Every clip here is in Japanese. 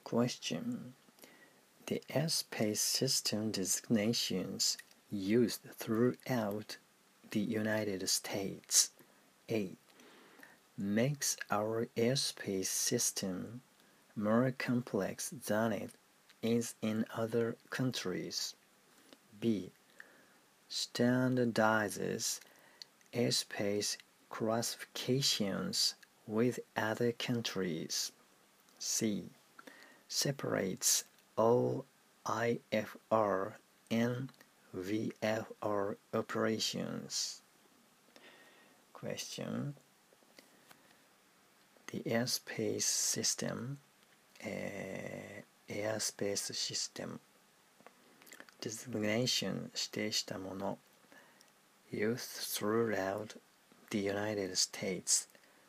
Question. The airspace system designations used throughout the United States. A. Makes our airspace system more complex than it is in other countries. B. Standardizes airspace classifications with other countries. C. Separates all IFR and VFR operations. Question. The airspace system designation 指定したもの used throughout the United States、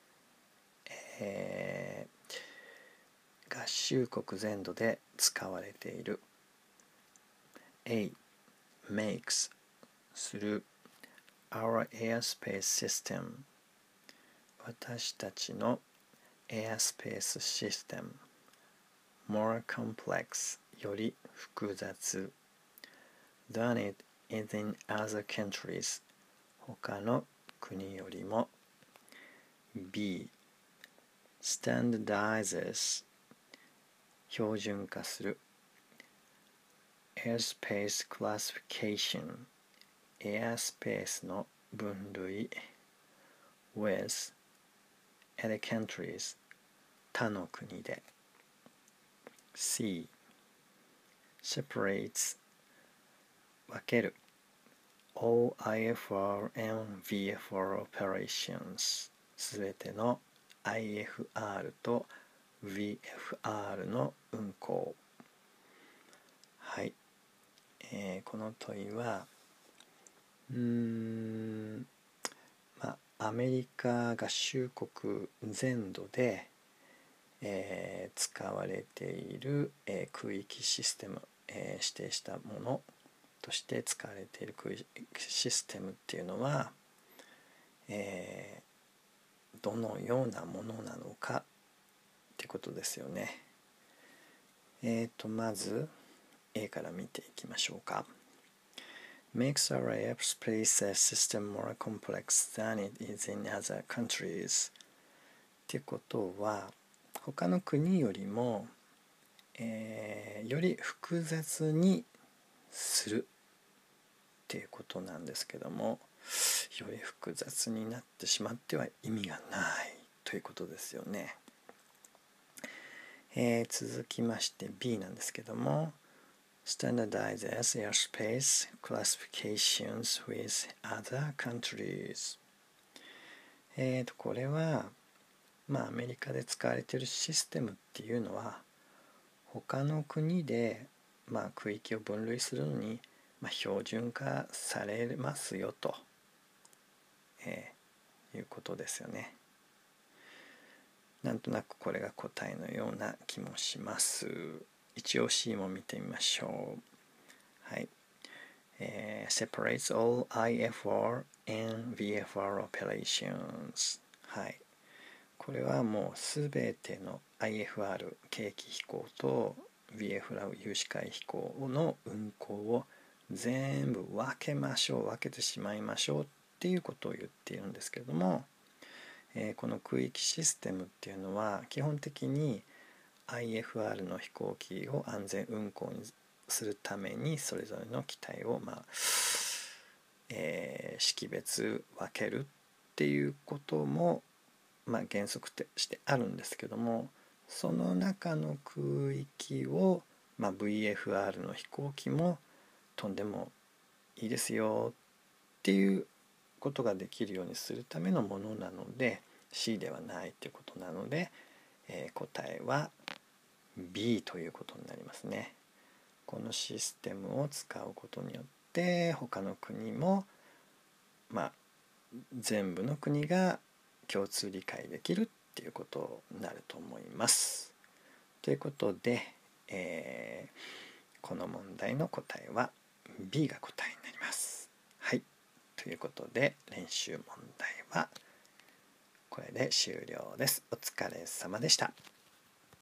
合衆国全土で使われている。 A. makes する our airspace system 私たちの airspace system more complex より複雑 than it is in other countries 他の国よりも。 B. standardizes 標準化する airspace classification エアスペースの分類 with other countries 他の国で。 C. separates 分ける all IFR and VFR operations すべての IFR と VFR の運行。はい、この問いはアメリカ合衆国全土で、使われている、空域システム、指定したものとして使われている空域システムっていうのは、どのようなものなのかってことですよね。まず A から見ていきましょうか。makes our airspace system more complex than it is in other countries ってことは他の国よりも、より複雑にするっていうことなんですけども、より複雑になってしまっては意味がないということですよね。続きまして B なんですけどもstandardizes airspace classifications with other countries、これはアメリカで使われているシステムっていうのは他の国で、区域を分類するのに、標準化されますよと、いうことですよね。なんとなくこれが答えのような気もします。一応 C も見てみましょう。はい。separates all IFR and VFR operations。はい。これはもうすべての IFR 景気飛行と VFR 有視界飛行の運行を全部分けてしまいましょうっていうことを言っているんですけども、この空域システムっていうのは基本的に IFR の飛行機を安全運航にするためにそれぞれの機体を、識別分けるっていうことも、原則としてあるんですけども、その中の空域を、VFR の飛行機も飛んでもいいですよっていうことができるようにするためのものなので C ではないということなので、答えは B ということになりますね。このシステムを使うことによって他の国も、全部の国が共通理解できるっていうことになると思います。ということで、この問題の答えは B が答えになります。はい。ということで練習問題はこれで終了です。お疲れ様でした。